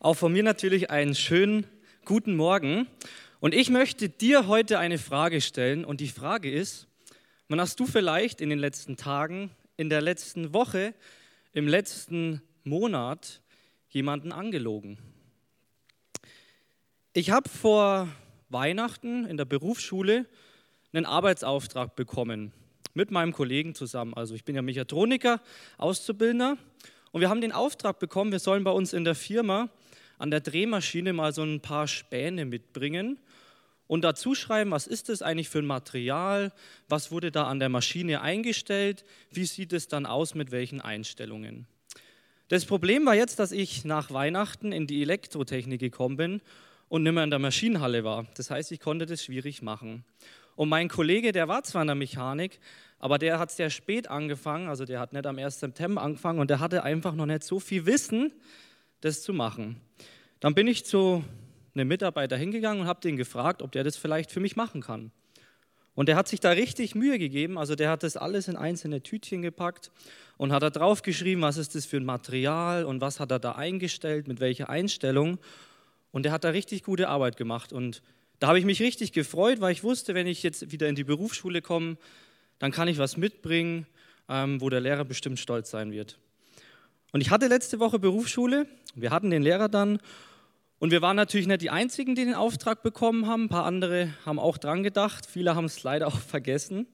Auch von mir natürlich einen schönen guten Morgen. Und ich möchte dir heute eine Frage stellen. Und die Frage ist, wann hast du vielleicht in den letzten Tagen, in der letzten Woche, im letzten Monat jemanden angelogen? Ich habe vor Weihnachten in der Berufsschule einen Arbeitsauftrag bekommen, mit meinem Kollegen zusammen. Also ich bin ja Mechatroniker, Auszubildender. Und wir haben den Auftrag bekommen, wir sollen bei uns in der Firma an der Drehmaschine mal so ein paar Späne mitbringen und dazu schreiben, was ist das eigentlich für ein Material, was wurde da an der Maschine eingestellt, wie sieht es dann aus, mit welchen Einstellungen. Das Problem war jetzt, dass ich nach Weihnachten in die Elektrotechnik gekommen bin und nicht mehr in der Maschinenhalle war. Das heißt, ich konnte das schwierig machen. Und mein Kollege, der war zwar in der Mechanik, aber der hat sehr spät angefangen, also der hat nicht am 1. September angefangen und der hatte einfach noch nicht so viel Wissen, das zu machen. Dann bin ich zu einem Mitarbeiter hingegangen und habe den gefragt, ob der das vielleicht für mich machen kann. Und der hat sich da richtig Mühe gegeben, also der hat das alles in einzelne Tütchen gepackt und hat da drauf geschrieben, was ist das für ein Material und was hat er da eingestellt, mit welcher Einstellung. Und der hat da richtig gute Arbeit gemacht. Und da habe ich mich richtig gefreut, weil ich wusste, wenn ich jetzt wieder in die Berufsschule komme, dann kann ich was mitbringen, wo der Lehrer bestimmt stolz sein wird. Und ich hatte letzte Woche Berufsschule, wir hatten den Lehrer dann und wir waren natürlich nicht die Einzigen, die den Auftrag bekommen haben. Ein paar andere haben auch dran gedacht, viele haben es leider auch vergessen.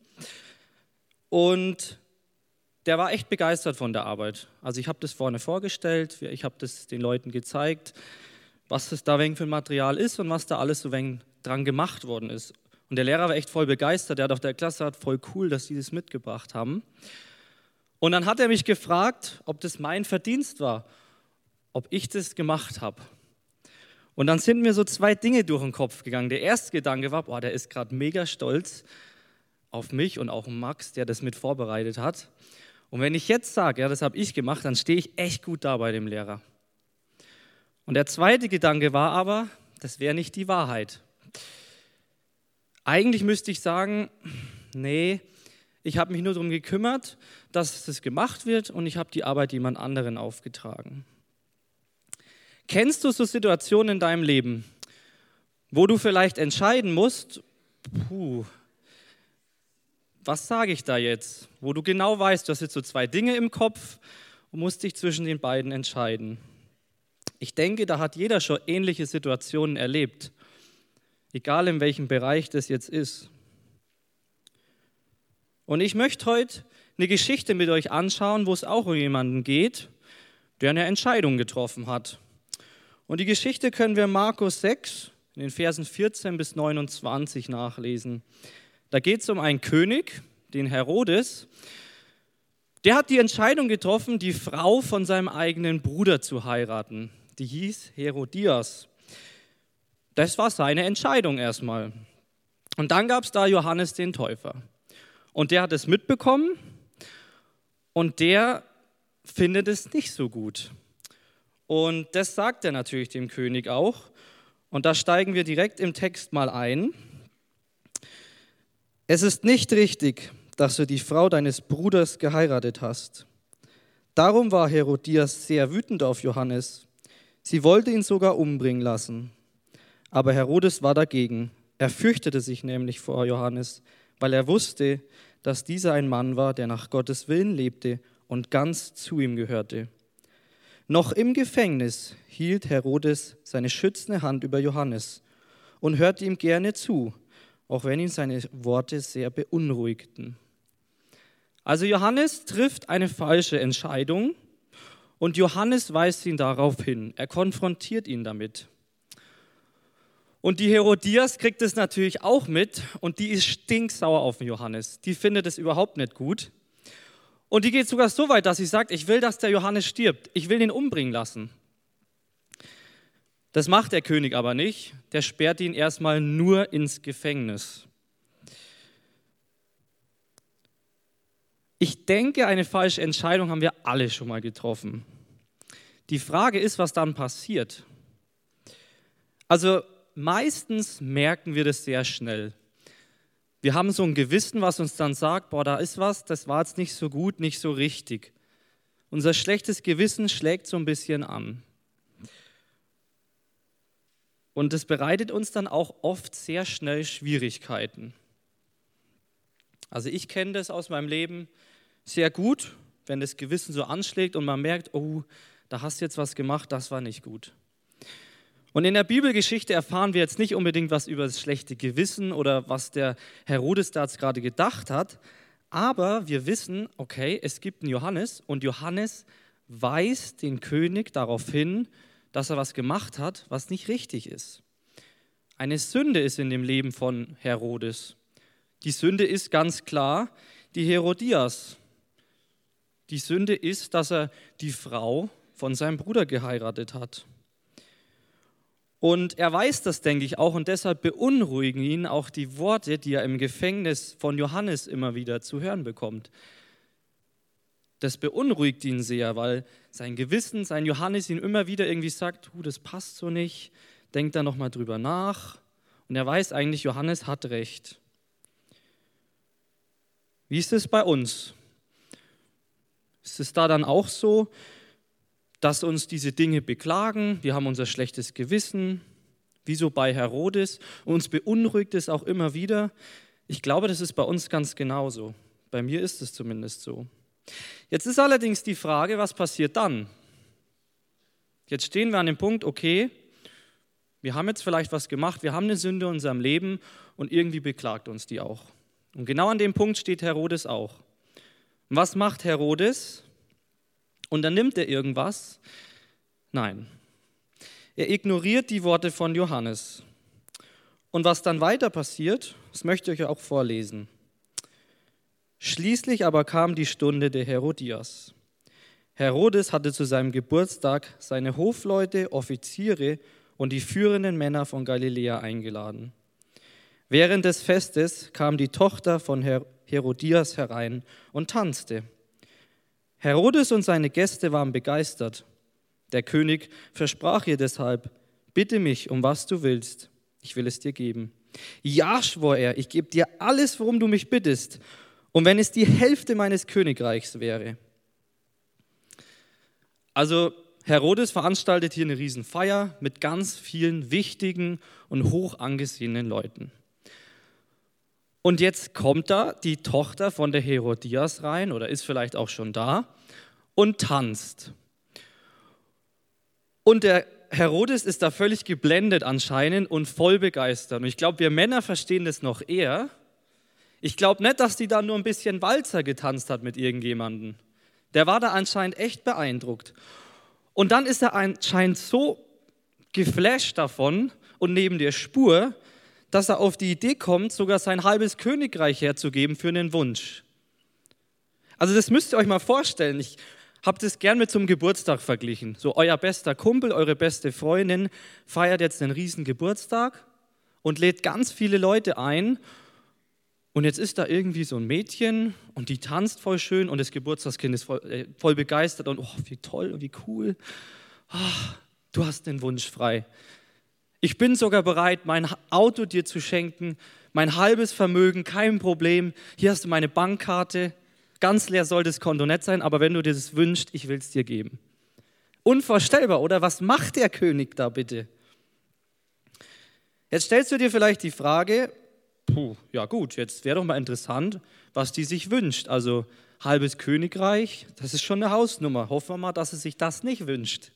Und der war echt begeistert von der Arbeit. Also ich habe das vorne vorgestellt, ich habe das den Leuten gezeigt, was es da für ein Material ist und was da alles so dran gemacht worden ist. Und der Lehrer war echt voll begeistert, der hat auf der Klasse gesagt, voll cool, dass die das mitgebracht haben. Und dann hat er mich gefragt, ob das mein Verdienst war, ob ich das gemacht habe. Und dann sind mir so zwei Dinge durch den Kopf gegangen. Der erste Gedanke war, der ist gerade mega stolz auf mich und auch Max, der das mit vorbereitet hat. Und wenn ich jetzt sage, das habe ich gemacht, dann stehe ich echt gut da bei dem Lehrer. Und der zweite Gedanke war aber, das wäre nicht die Wahrheit. Eigentlich müsste ich sagen, nee, ich habe mich nur darum gekümmert, dass das gemacht wird und ich habe die Arbeit jemand anderen aufgetragen. Kennst du so Situationen in deinem Leben, wo du vielleicht entscheiden musst, was sage ich da jetzt? Wo du genau weißt, du hast jetzt so zwei Dinge im Kopf und musst dich zwischen den beiden entscheiden. Ich denke, da hat jeder schon ähnliche Situationen erlebt, egal in welchem Bereich das jetzt ist. Und ich möchte heute eine Geschichte mit euch anschauen, wo es auch um jemanden geht, der eine Entscheidung getroffen hat. Und die Geschichte können wir in Markus 6, in den Versen 14 bis 29 nachlesen. Da geht es um einen König, den Herodes. Der hat die Entscheidung getroffen, die Frau von seinem eigenen Bruder zu heiraten. Die hieß Herodias. Das war seine Entscheidung erstmal. Und dann gab es da Johannes den Täufer. Und der hat es mitbekommen und der findet es nicht so gut. Und das sagt er natürlich dem König auch. Und da steigen wir direkt im Text mal ein. Es ist nicht richtig, dass du die Frau deines Bruders geheiratet hast. Darum war Herodias sehr wütend auf Johannes. Sie wollte ihn sogar umbringen lassen. Aber Herodes war dagegen. Er fürchtete sich nämlich vor Johannes, weil er wusste, dass dieser ein Mann war, der nach Gottes Willen lebte und ganz zu ihm gehörte. Noch im Gefängnis hielt Herodes seine schützende Hand über Johannes und hörte ihm gerne zu, auch wenn ihn seine Worte sehr beunruhigten. Also Johannes trifft eine falsche Entscheidung und Johannes weist ihn darauf hin. Er konfrontiert ihn damit. Und die Herodias kriegt es natürlich auch mit und die ist stinksauer auf den Johannes. Die findet es überhaupt nicht gut. Und die geht sogar so weit, dass sie sagt, ich will, dass der Johannes stirbt. Ich will ihn umbringen lassen. Das macht der König aber nicht. Der sperrt ihn erstmal nur ins Gefängnis. Ich denke, eine falsche Entscheidung haben wir alle schon mal getroffen. Die Frage ist, was dann passiert. Also meistens merken wir das sehr schnell. Wir haben so ein Gewissen, was uns dann sagt, da ist was, das war jetzt nicht so gut, nicht so richtig. Unser schlechtes Gewissen schlägt so ein bisschen an. Und das bereitet uns dann auch oft sehr schnell Schwierigkeiten. Also ich kenne das aus meinem Leben sehr gut, wenn das Gewissen so anschlägt und man merkt, oh, da hast du jetzt was gemacht, das war nicht gut. Und in der Bibelgeschichte erfahren wir jetzt nicht unbedingt was über das schlechte Gewissen oder was der Herodes da jetzt gerade gedacht hat, aber wir wissen, okay, es gibt einen Johannes und Johannes weist den König darauf hin, dass er was gemacht hat, was nicht richtig ist. Eine Sünde ist in dem Leben von Herodes. Die Sünde ist ganz klar die Herodias. Die Sünde ist, dass er die Frau von seinem Bruder geheiratet hat. Und er weiß das, denke ich, auch und deshalb beunruhigen ihn auch die Worte, die er im Gefängnis von Johannes immer wieder zu hören bekommt. Das beunruhigt ihn sehr, weil sein Gewissen, sein Johannes ihn immer wieder irgendwie sagt, das passt so nicht, denkt da nochmal drüber nach. Und er weiß eigentlich, Johannes hat recht. Wie ist es bei uns? Ist es da dann auch so, dass uns diese Dinge beklagen? Wir haben unser schlechtes Gewissen, wie so bei Herodes. Uns beunruhigt es auch immer wieder. Ich glaube, das ist bei uns ganz genauso. Bei mir ist es zumindest so. Jetzt ist allerdings die Frage, was passiert dann? Jetzt stehen wir an dem Punkt, okay, wir haben jetzt vielleicht was gemacht, wir haben eine Sünde in unserem Leben und irgendwie beklagt uns die auch. Und genau an dem Punkt steht Herodes auch. Und was macht Herodes? Unternimmt er irgendwas? Nein. Er ignoriert die Worte von Johannes. Und was dann weiter passiert, das möchte ich euch auch vorlesen. Schließlich aber kam die Stunde der Herodias. Herodes hatte zu seinem Geburtstag seine Hofleute, Offiziere und die führenden Männer von Galiläa eingeladen. Während des Festes kam die Tochter von Herodias herein und tanzte. Herodes und seine Gäste waren begeistert. Der König versprach ihr deshalb, bitte mich, um was du willst, ich will es dir geben. Ja, schwor er, ich gebe dir alles, worum du mich bittest, und wenn es die Hälfte meines Königreichs wäre. Also Herodes veranstaltet hier eine Riesenfeier mit ganz vielen wichtigen und hoch angesehenen Leuten. Und jetzt kommt da die Tochter von der Herodias rein oder ist vielleicht auch schon da und tanzt. Und der Herodes ist da völlig geblendet anscheinend und voll begeistert. Und ich glaube, wir Männer verstehen das noch eher. Ich glaube nicht, dass die da nur ein bisschen Walzer getanzt hat mit irgendjemandem. Der war da anscheinend echt beeindruckt. Und dann ist er anscheinend so geflasht davon und neben der Spur, dass er auf die Idee kommt, sogar sein halbes Königreich herzugeben für einen Wunsch. Also das müsst ihr euch mal vorstellen. Ich habe das gern mit so einem Geburtstag verglichen. So euer bester Kumpel, eure beste Freundin feiert jetzt einen riesen Geburtstag und lädt ganz viele Leute ein. Und jetzt ist da irgendwie so ein Mädchen und die tanzt voll schön und das Geburtstagskind ist voll begeistert und wie toll und wie cool. Du hast den Wunsch frei. Ich bin sogar bereit, mein Auto dir zu schenken, mein halbes Vermögen, kein Problem. Hier hast du meine Bankkarte. Ganz leer soll das Konto nicht sein, aber wenn du dir das wünschst, ich will es dir geben. Unvorstellbar, oder? Was macht der König da bitte? Jetzt stellst du dir vielleicht die Frage, ja gut, jetzt wäre doch mal interessant, was die sich wünscht. Also halbes Königreich, das ist schon eine Hausnummer. Hoffen wir mal, dass sie sich das nicht wünscht.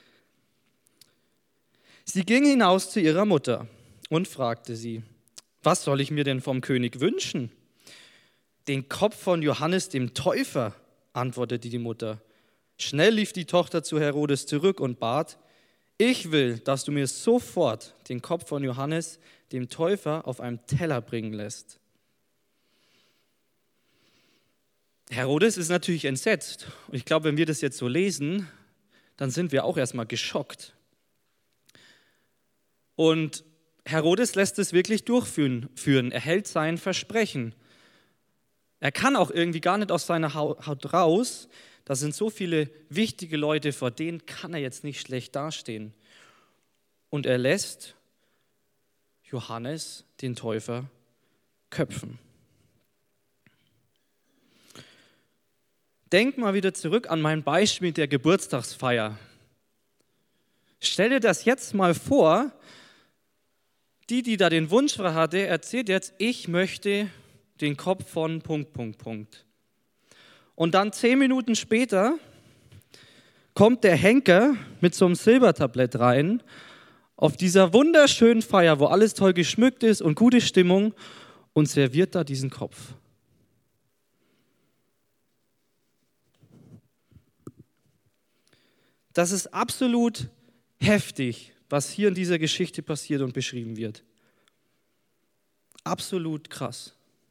Sie ging hinaus zu ihrer Mutter und fragte sie, was soll ich mir denn vom König wünschen? Den Kopf von Johannes dem Täufer, antwortete die Mutter. Schnell lief die Tochter zu Herodes zurück und bat, ich will, dass du mir sofort den Kopf von Johannes dem Täufer auf einem Teller bringen lässt. Herodes ist natürlich entsetzt. Und ich glaube, wenn wir das jetzt so lesen, dann sind wir auch erstmal geschockt. Und Herodes lässt es wirklich durchführen. Er hält sein Versprechen. Er kann auch irgendwie gar nicht aus seiner Haut raus. Da sind so viele wichtige Leute, vor denen kann er jetzt nicht schlecht dastehen. Und er lässt Johannes, den Täufer, köpfen. Denk mal wieder zurück an mein Beispiel der Geburtstagsfeier. Stell dir das jetzt mal vor, Die da den Wunsch hatte, erzählt jetzt, ich möchte den Kopf von ... Und dann 10 Minuten später kommt der Henker mit so einem Silbertablett rein, auf dieser wunderschönen Feier, wo alles toll geschmückt ist und gute Stimmung, und serviert da diesen Kopf. Das ist absolut heftig, was hier in dieser Geschichte passiert und beschrieben wird. Absolut krass.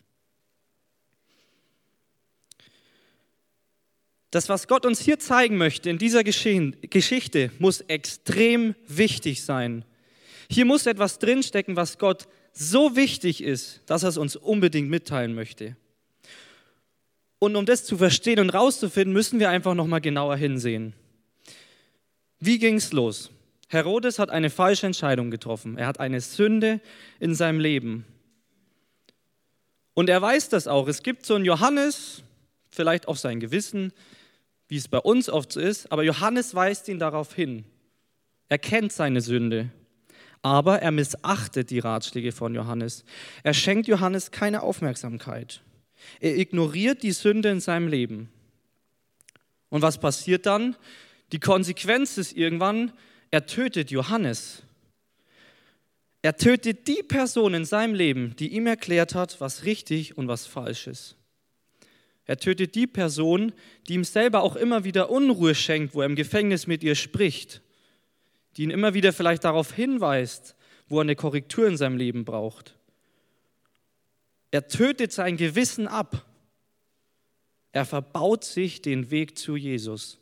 Das, was Gott uns hier zeigen möchte in dieser Geschichte, muss extrem wichtig sein. Hier muss etwas drinstecken, was Gott so wichtig ist, dass er es uns unbedingt mitteilen möchte. Und um das zu verstehen und rauszufinden, müssen wir einfach nochmal genauer hinsehen. Wie ging es los? Herodes hat eine falsche Entscheidung getroffen. Er hat eine Sünde in seinem Leben. Und er weiß das auch. Es gibt so einen Johannes, vielleicht auf sein Gewissen, wie es bei uns oft so ist, aber Johannes weist ihn darauf hin. Er kennt seine Sünde, aber er missachtet die Ratschläge von Johannes. Er schenkt Johannes keine Aufmerksamkeit. Er ignoriert die Sünde in seinem Leben. Und was passiert dann? Die Konsequenz ist irgendwann, er tötet Johannes. Er tötet die Person in seinem Leben, die ihm erklärt hat, was richtig und was falsch ist. Er tötet die Person, die ihm selber auch immer wieder Unruhe schenkt, wo er im Gefängnis mit ihr spricht, die ihn immer wieder vielleicht darauf hinweist, wo er eine Korrektur in seinem Leben braucht. Er tötet sein Gewissen ab. Er verbaut sich den Weg zu Jesus.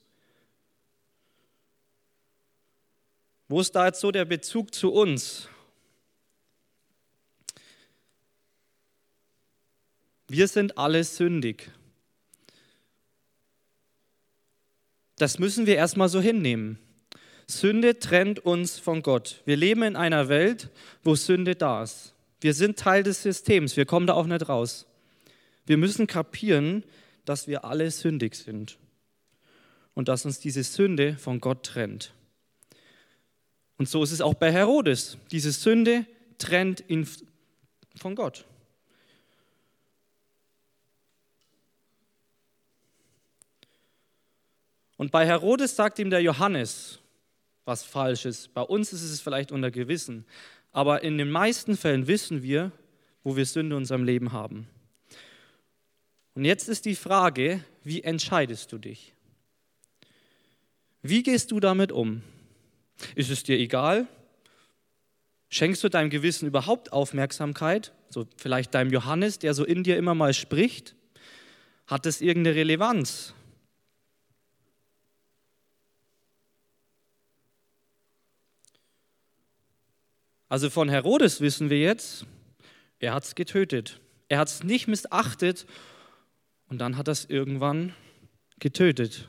Wo ist da jetzt so der Bezug zu uns? Wir sind alle sündig. Das müssen wir erstmal so hinnehmen. Sünde trennt uns von Gott. Wir leben in einer Welt, wo Sünde da ist. Wir sind Teil des Systems, wir kommen da auch nicht raus. Wir müssen kapieren, dass wir alle sündig sind und dass uns diese Sünde von Gott trennt. Und so ist es auch bei Herodes. Diese Sünde trennt ihn von Gott. Und bei Herodes sagt ihm der Johannes was Falsches. Bei uns ist es vielleicht unter Gewissen. Aber in den meisten Fällen wissen wir, wo wir Sünde in unserem Leben haben. Und jetzt ist die Frage, wie entscheidest du dich? Wie gehst du damit um? Ist es dir egal? Schenkst du deinem Gewissen überhaupt Aufmerksamkeit? So vielleicht deinem Johannes, der so in dir immer mal spricht? Hat es irgendeine Relevanz? Also von Herodes wissen wir jetzt, er hat es getötet. Er hat es nicht missachtet und dann hat er es irgendwann getötet.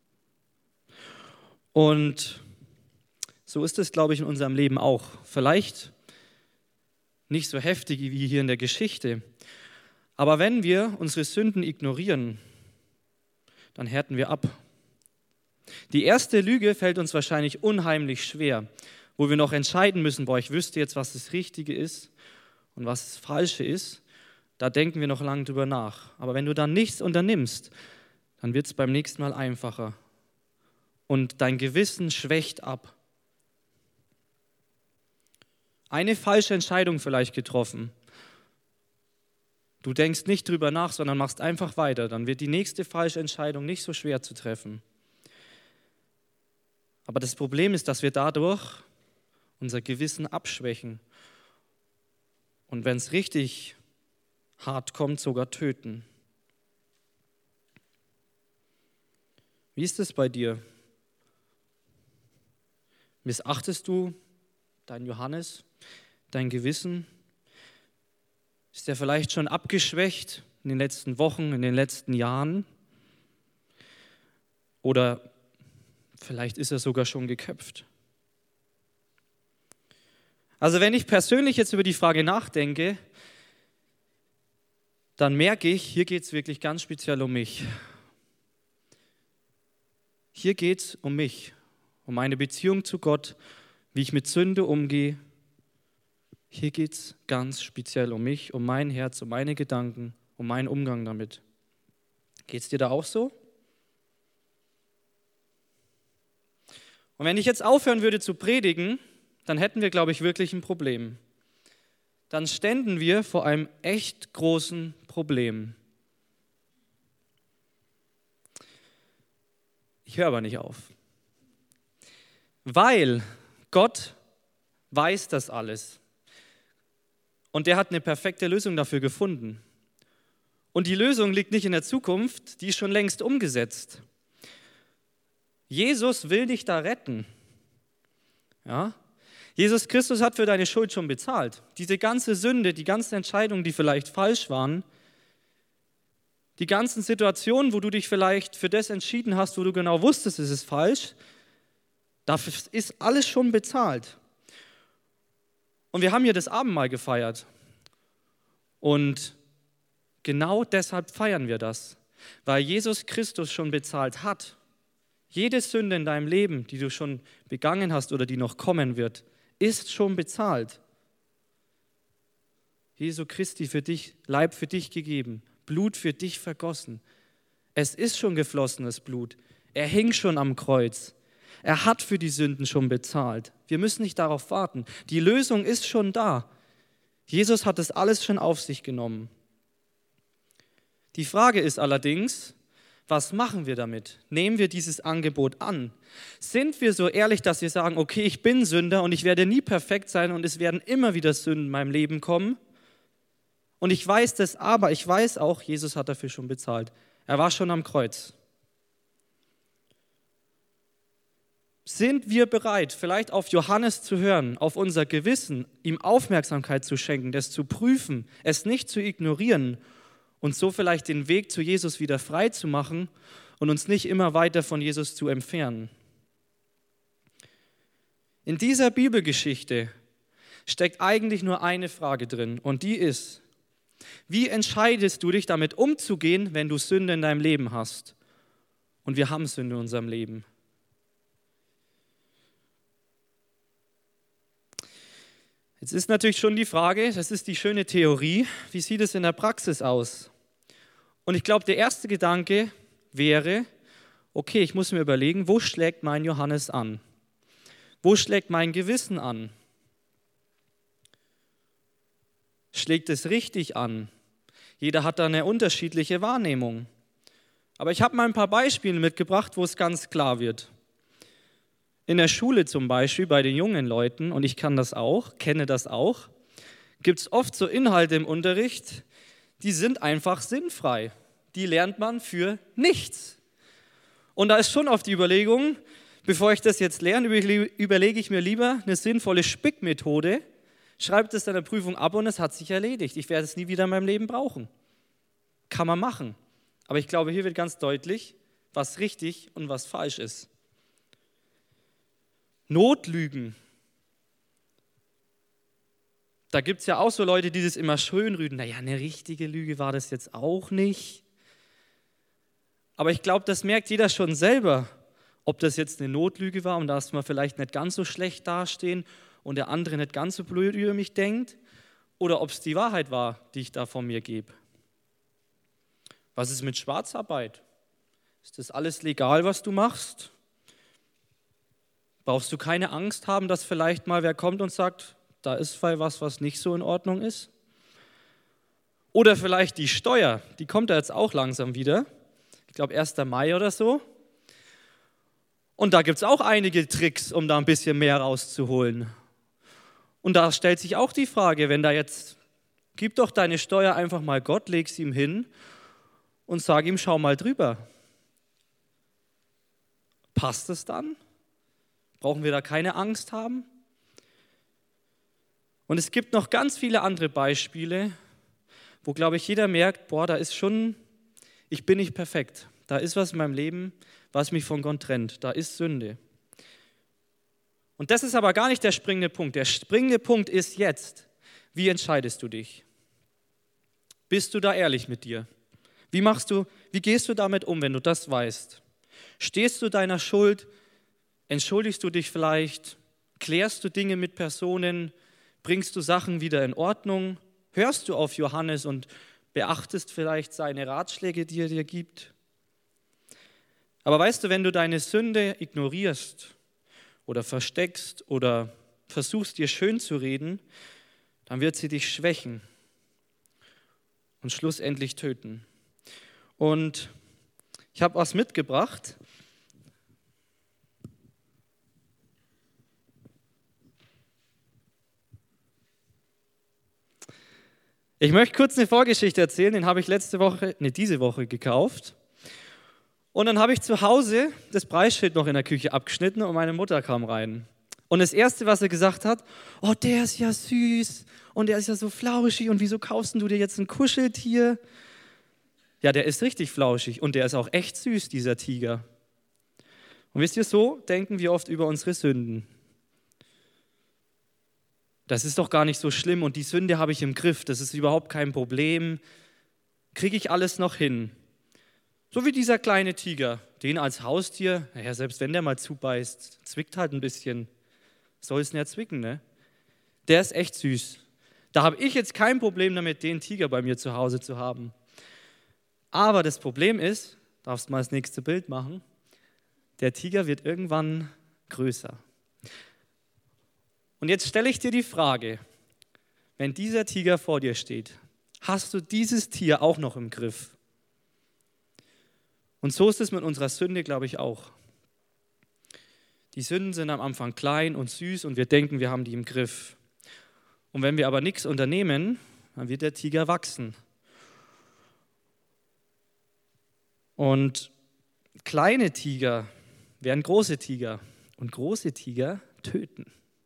Und so ist es, glaube ich, in unserem Leben auch. Vielleicht nicht so heftig wie hier in der Geschichte. Aber wenn wir unsere Sünden ignorieren, dann härten wir ab. Die erste Lüge fällt uns wahrscheinlich unheimlich schwer, wo wir noch entscheiden müssen, ich wüsste jetzt, was das Richtige ist und was das Falsche ist. Da denken wir noch lange drüber nach. Aber wenn du dann nichts unternimmst, dann wird es beim nächsten Mal einfacher. Und dein Gewissen schwächt ab. Eine falsche Entscheidung vielleicht getroffen. Du denkst nicht drüber nach, sondern machst einfach weiter. Dann wird die nächste falsche Entscheidung nicht so schwer zu treffen. Aber das Problem ist, dass wir dadurch unser Gewissen abschwächen. Und wenn es richtig hart kommt, sogar töten. Wie ist es bei dir? Missachtest du deinen Johannes, dein Gewissen? Ist er vielleicht schon abgeschwächt in den letzten Wochen, in den letzten Jahren? Oder vielleicht ist er sogar schon geköpft? Also wenn ich persönlich jetzt über die Frage nachdenke, dann merke ich, hier geht es wirklich ganz speziell um mich. Hier geht es um mich, um meine Beziehung zu Gott, wie ich mit Sünde umgehe. hier geht es ganz speziell um mich, um mein Herz, um meine Gedanken, um meinen Umgang damit. Geht es dir da auch so? Und wenn ich jetzt aufhören würde zu predigen, dann hätten wir, glaube ich, wirklich ein Problem. Dann ständen wir vor einem echt großen Problem. Ich höre aber nicht auf. Weil Gott weiß das alles. Und der hat eine perfekte Lösung dafür gefunden. Und die Lösung liegt nicht in der Zukunft, die ist schon längst umgesetzt. Jesus will dich da retten. Ja? Jesus Christus hat für deine Schuld schon bezahlt. Diese ganze Sünde, die ganzen Entscheidungen, die vielleicht falsch waren, die ganzen Situationen, wo du dich vielleicht für das entschieden hast, wo du genau wusstest, es ist falsch, dafür ist alles schon bezahlt. Und wir haben hier das Abendmahl gefeiert. Und genau deshalb feiern wir das, weil Jesus Christus schon bezahlt hat. Jede Sünde in deinem Leben, die du schon begangen hast oder die noch kommen wird, ist schon bezahlt. Jesu Christi für dich, Leib für dich gegeben, Blut für dich vergossen. Es ist schon geflossenes Blut. Er hing schon am Kreuz. Er hat für die Sünden schon bezahlt. Wir müssen nicht darauf warten. Die Lösung ist schon da. Jesus hat das alles schon auf sich genommen. Die Frage ist allerdings, was machen wir damit? Nehmen wir dieses Angebot an? Sind wir so ehrlich, dass wir sagen, okay, ich bin Sünder und ich werde nie perfekt sein und es werden immer wieder Sünden in meinem Leben kommen? Und ich weiß das, aber ich weiß auch, Jesus hat dafür schon bezahlt. Er war schon am Kreuz. Sind wir bereit, vielleicht auf Johannes zu hören, auf unser Gewissen, ihm Aufmerksamkeit zu schenken, das zu prüfen, es nicht zu ignorieren und so vielleicht den Weg zu Jesus wieder frei zu machen und uns nicht immer weiter von Jesus zu entfernen? In dieser Bibelgeschichte steckt eigentlich nur eine Frage drin und die ist: Wie entscheidest du dich damit umzugehen, wenn du Sünde in deinem Leben hast? Und wir haben Sünde in unserem Leben. Jetzt ist natürlich schon die Frage, das ist die schöne Theorie, wie sieht es in der Praxis aus? Und ich glaube, der erste Gedanke wäre, okay, ich muss mir überlegen, wo schlägt mein Johannes an? Wo schlägt mein Gewissen an? Schlägt es richtig an? Jeder hat da eine unterschiedliche Wahrnehmung. Aber ich habe mal ein paar Beispiele mitgebracht, wo es ganz klar wird. In der Schule zum Beispiel, bei den jungen Leuten, und ich kenne das auch, gibt es oft so Inhalte im Unterricht, die sind einfach sinnfrei. Die lernt man für nichts. Und da ist schon oft die Überlegung, bevor ich das jetzt lerne, überlege ich mir lieber eine sinnvolle Spickmethode, schreibe das in der Prüfung ab und es hat sich erledigt. Ich werde es nie wieder in meinem Leben brauchen. Kann man machen. Aber ich glaube, hier wird ganz deutlich, was richtig und was falsch ist. Notlügen. Da gibt es ja auch so Leute, die das immer schönreden. Naja, eine richtige Lüge war das jetzt auch nicht. Aber ich glaube, das merkt jeder schon selber, ob das jetzt eine Notlüge war und dass wir vielleicht nicht ganz so schlecht dastehen und der andere nicht ganz so blöd über mich denkt, oder ob es die Wahrheit war, die ich da von mir gebe. Was ist mit Schwarzarbeit? Ist das alles legal, was du machst? Brauchst du keine Angst haben, dass vielleicht mal wer kommt und sagt, da ist was nicht so in Ordnung ist? Oder vielleicht die Steuer, die kommt ja jetzt auch langsam wieder. Ich glaube 1. Mai oder so. Und da gibt es auch einige Tricks, um da ein bisschen mehr rauszuholen. Und da stellt sich auch die Frage, wenn da jetzt, gib doch deine Steuer einfach mal Gott, leg sie ihm hin und sag ihm, schau mal drüber. Passt es dann? Brauchen wir da keine Angst haben? Und es gibt noch ganz viele andere Beispiele, wo, glaube ich, jeder merkt, boah, da ist schon, ich bin nicht perfekt. Da ist was in meinem Leben, was mich von Gott trennt. Da ist Sünde. Und das ist aber gar nicht der springende Punkt. Der springende Punkt ist jetzt, wie entscheidest du dich? Bist du da ehrlich mit dir? Wie gehst du damit um, wenn du das weißt? Stehst du deiner Schuld? Entschuldigst du dich vielleicht? Klärst du Dinge mit Personen? Bringst du Sachen wieder in Ordnung? Hörst du auf Johannes und beachtest vielleicht seine Ratschläge, die er dir gibt? Aber weißt du, wenn du deine Sünde ignorierst oder versteckst oder versuchst, dir schön zu reden, dann wird sie dich schwächen und schlussendlich töten. Und ich habe was mitgebracht. Ich möchte kurz eine Vorgeschichte erzählen, den habe ich diese Woche gekauft. Und dann habe ich zu Hause das Preisschild noch in der Küche abgeschnitten und meine Mutter kam rein. Und das Erste, was er gesagt hat, oh, der ist ja süß und der ist ja so flauschig und wieso kaufst du dir jetzt ein Kuscheltier? Ja, der ist richtig flauschig und der ist auch echt süß, dieser Tiger. Und wisst ihr, so denken wir oft über unsere Sünden. Das ist doch gar nicht so schlimm und die Sünde habe ich im Griff, das ist überhaupt kein Problem, kriege ich alles noch hin. So wie dieser kleine Tiger, den als Haustier, naja, selbst wenn der mal zubeißt, zwickt halt ein bisschen, soll es nicht zwicken, ne? Der ist echt süß. Da habe ich jetzt kein Problem damit, den Tiger bei mir zu Hause zu haben. Aber das Problem ist, darfst mal das nächste Bild machen, der Tiger wird irgendwann größer. Und jetzt stelle ich dir die Frage, wenn dieser Tiger vor dir steht, hast du dieses Tier auch noch im Griff? Und so ist es mit unserer Sünde, glaube ich, auch. Die Sünden sind am Anfang klein und süß und wir denken, wir haben die im Griff. Und wenn wir aber nichts unternehmen, dann wird der Tiger wachsen. Und kleine Tiger werden große Tiger und große Tiger töten.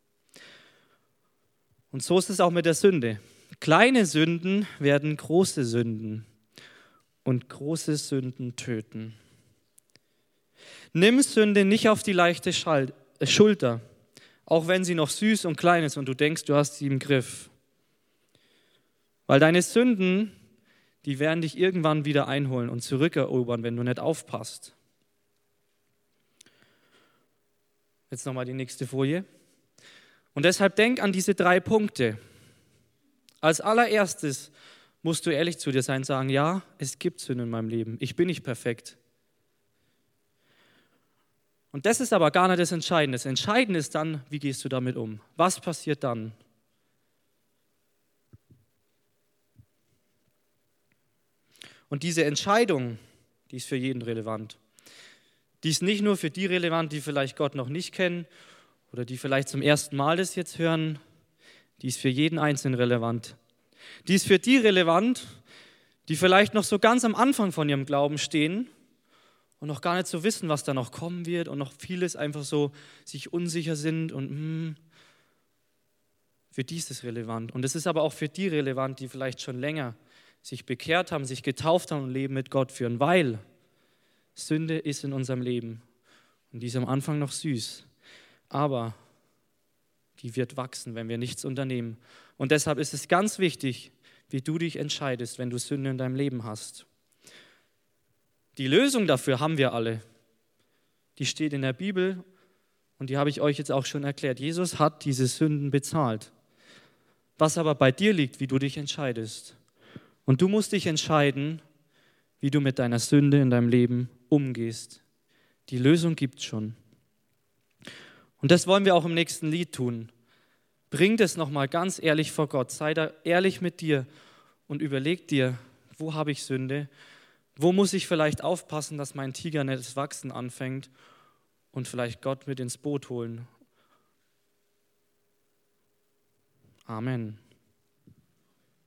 Und so ist es auch mit der Sünde. Kleine Sünden werden große Sünden und große Sünden töten. Nimm Sünde nicht auf die leichte Schulter, auch wenn sie noch süß und klein ist und du denkst, du hast sie im Griff. Weil deine Sünden, die werden dich irgendwann wieder einholen und zurückerobern, wenn du nicht aufpasst. Jetzt nochmal die nächste Folie. Und deshalb denk an diese 3 Punkte. Als allererstes musst du ehrlich zu dir sein und sagen, ja, es gibt Sünde in meinem Leben. Ich bin nicht perfekt. Und das ist aber gar nicht das Entscheidende. Das Entscheidende ist dann, wie gehst du damit um? Was passiert dann? Und diese Entscheidung, die ist für jeden relevant. Die ist nicht nur für die relevant, die vielleicht Gott noch nicht kennen oder die vielleicht zum ersten Mal das jetzt hören, die ist für jeden Einzelnen relevant. Die ist für die relevant, die vielleicht noch so ganz am Anfang von ihrem Glauben stehen und noch gar nicht so wissen, was da noch kommen wird und noch vieles einfach so sich unsicher sind und für die ist es relevant. Und es ist aber auch für die relevant, die vielleicht schon länger sich bekehrt haben, sich getauft haben und Leben mit Gott führen, weil Sünde ist in unserem Leben und die ist am Anfang noch süß, aber die wird wachsen, wenn wir nichts unternehmen. Und deshalb ist es ganz wichtig, wie du dich entscheidest, wenn du Sünde in deinem Leben hast. Die Lösung dafür haben wir alle. Die steht in der Bibel und die habe ich euch jetzt auch schon erklärt. Jesus hat diese Sünden bezahlt. Was aber bei dir liegt, wie du dich entscheidest. Und du musst dich entscheiden, wie du mit deiner Sünde in deinem Leben umgehst. Die Lösung gibt es schon. Und das wollen wir auch im nächsten Lied tun. Bring das nochmal ganz ehrlich vor Gott. Sei da ehrlich mit dir und überleg dir, wo habe ich Sünde? Wo muss ich vielleicht aufpassen, dass mein Tiger nicht das Wachsen anfängt und vielleicht Gott mit ins Boot holen? Amen.